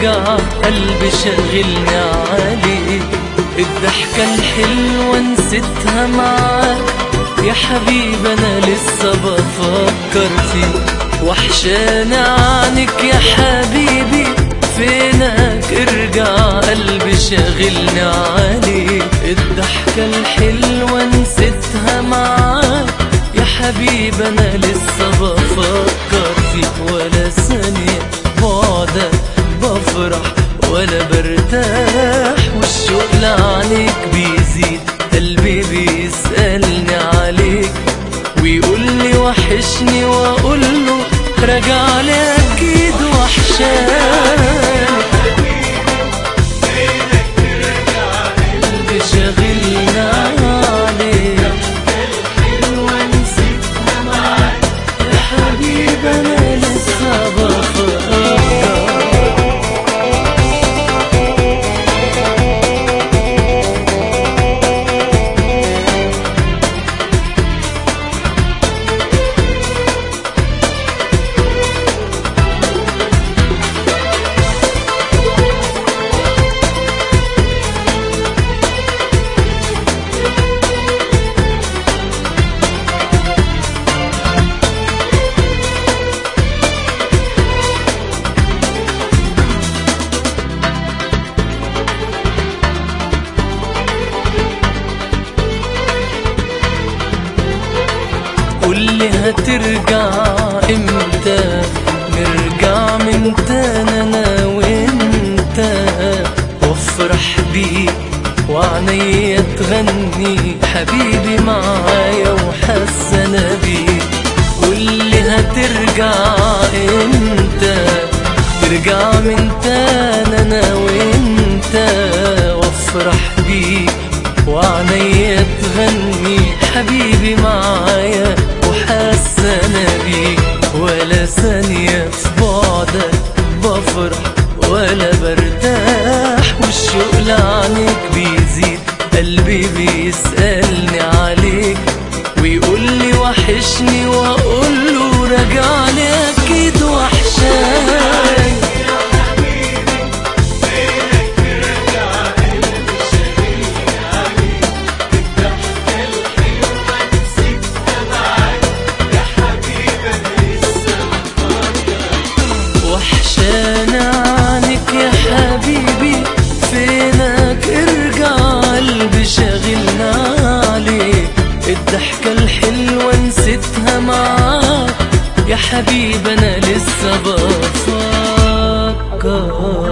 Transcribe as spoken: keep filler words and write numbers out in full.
ترجع قلبي شغلني عليك. الضحكة الحلوة نسيتها معاك يا حبيبي أنا لسه بفكر فيك. وحشاني عنك يا حبيبي فينك ارجع قلبي شاغلني عليك. الضحكة الحلوة نسيتها معاك يا حبيبي أنا لسه بفكر فيك. ولا ثانية بعدك بفرح ولا برتاح والشوق لعنك بيزيد. قلبي بيسألني عليك ويقولي وحشني واقوله راجع لي اكيد وحشاني. قلبي شاغلني عليك ونسيتها معاك يا حبيبي انا لسه بفكر. قولي هترجع امتى نرجع من تاني انا وانت وافرح بيك وعنيا تغني حبيبي معايا وحسنا بيك. قولي هترجع امتى ترجع من تاني انا وانت وافرح بيك وعنيا تغني حبيبي معايا وحسنا بيك. ولا ثانية في بعدك بفرح ولا برتاح والشوق لعنك بيزيد. قلبي بيسألني عليك ويقولي وحشني واقوله راجعني اكيد وحشاني. وحشاني عنك يا حبيبي فينك ارجع قلبي شاغلنا عليك. الضحكة الحلوة نسيتها معاك يا حبيبي أنا لسه بفكر.